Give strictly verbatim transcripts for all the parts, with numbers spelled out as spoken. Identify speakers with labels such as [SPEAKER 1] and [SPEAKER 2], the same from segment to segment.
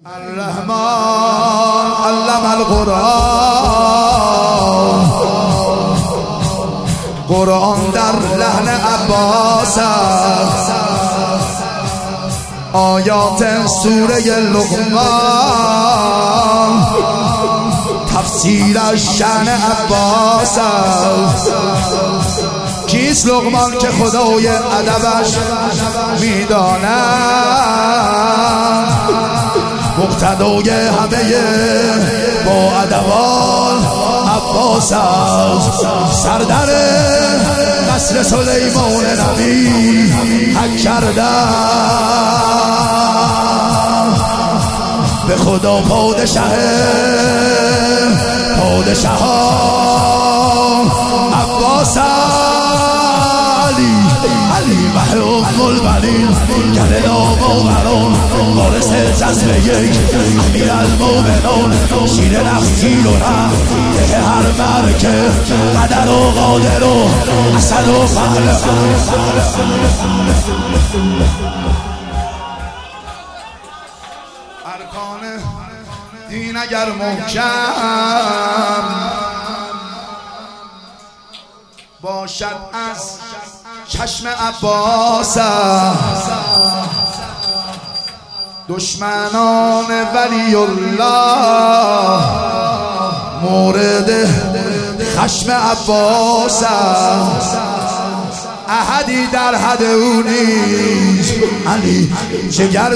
[SPEAKER 1] الرحمن علم القرآن، قرآن در لحن عباس است، آیات سوره لقمان تفسیرش شأن عباس است. کیست لقمان که خدای ادبش میداند، مقتدای همه با ادبان عباس است. سردر قصر سلیمان نبی حق کردن، به خدا پادشه پادشهان عباس علی علی بحر ام البنین گل نام و بران وارث جذب یک امیر المومنان، شیر نخجیل و رفت ده هر مرکه قدر و قادر و اصل و فعل. ارکان دین اگر محکم باشد از چشم عباس، دشمنان ولی الله مورد خشم عباس، احدی در حد او نیست علی جگر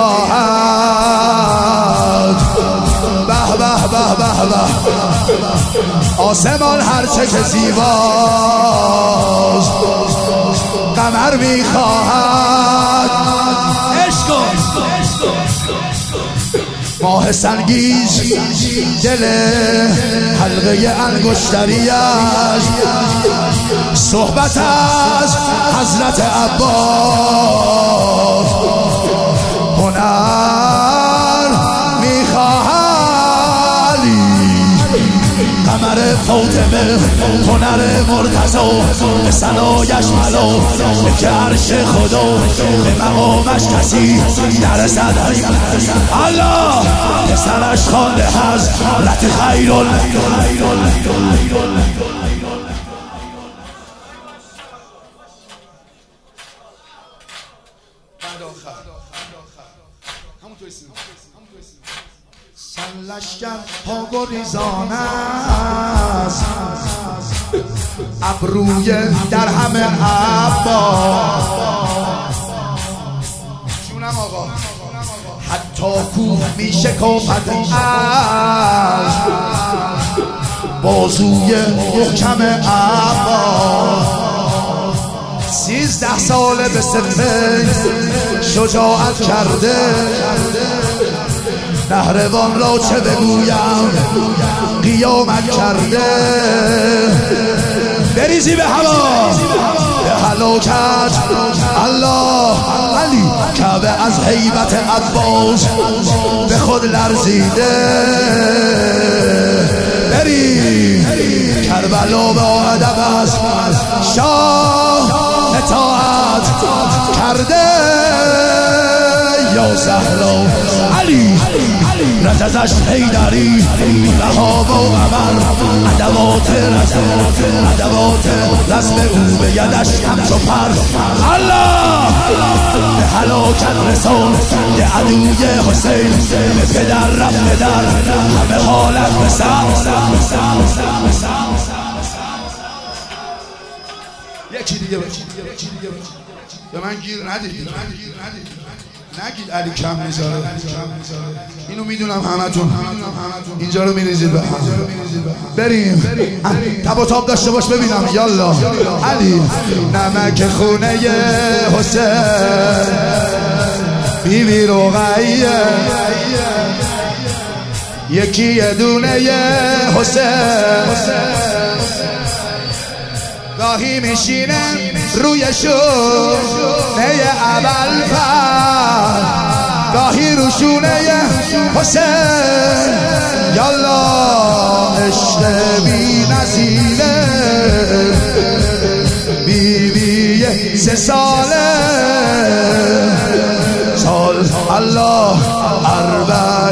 [SPEAKER 1] میخواهد. به به به به به آسمان هرچه که زیباست قمر میخواهد. عشق ماه سنگیز دل حلقه انگشتریش، صحبت از حضرت عباس هنر میخواهی. قمر فاطمه هنر مرتضی به ثنایش ملا، که عرش خدا به مقامش کسی نرسد. الله پسرش خوانده حضرت خیرال. لشکر ها گریزان است، ابروی در همه عباس. جونم آقا حتی کوه می شکافد از بازوی محکم عباس. سیزده ساله به صفه شجاعت کرده، نهروان را چه بگویم قیامت کرده. بریزی به هوا به هلاکت الله علی، کعبه از هیبت عباس به خود لرزیده. بری کربلا با ادب از شاه اطاعت کرده. یا زهرا علی رجزش حیدری، بها و عمر ادوات ادوات رسم او به یدش همچو پر. الله به هلاکت رسان که عدوی حسین به پدر رفت پدر همه حالت به سر. یکی دیگه به من گیر ندید، نگید علی کم میذاره، اینو میدونم همتون اینجا رو میریزید به هم. بریم تب و تاب داشته باش ببینم. یالا علی نمک خونه حسین بی بی رقیه، یکی یه دونه حسین گاهی میشینه روی شونه ابوالفضل، گاهی رو شونه حسین. یالا عشق بی نظیره بی بی سه ساله سال الله اربع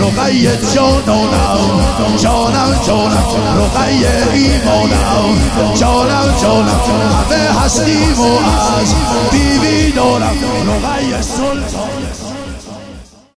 [SPEAKER 2] رقی جانانم جانم جانم رقی ایمانم جانم جانم همه هستیم و از بیبی دارم رقی سلطان